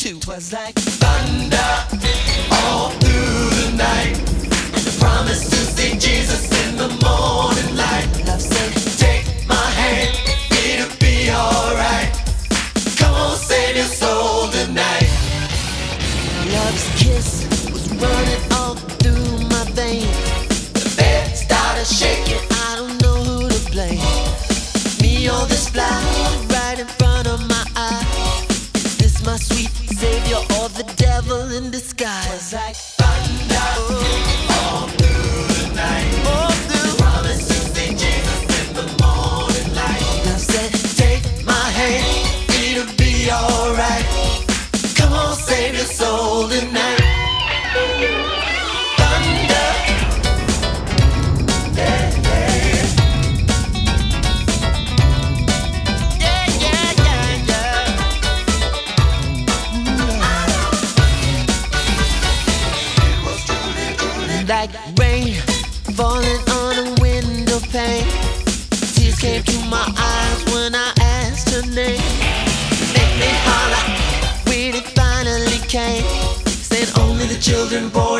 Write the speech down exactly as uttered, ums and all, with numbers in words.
too. 'Twas like thunder all through the night, and the promise to see Jesus in the morning light. Love said, take my hand, it'll be alright. Come on, save your soul tonight. Love's kiss was running all through my veins. The bed started shaking, I don't know who to blame. Me or this fly right in front of my eye. Is this my sweet savior or the devil in disguise? 'Twas like thunder all through the night, all through. Promise to see Jesus in the morning light. Love said, take my hand, it'll be alright. Come on, save your soul tonight. Thunder, yeah, yeah. Yeah, yeah, yeah, yeah. It was truly, truly like rain falling on a window pane. Tears came to my eyes when I asked her name. Make me holler when it finally came. Said only the children born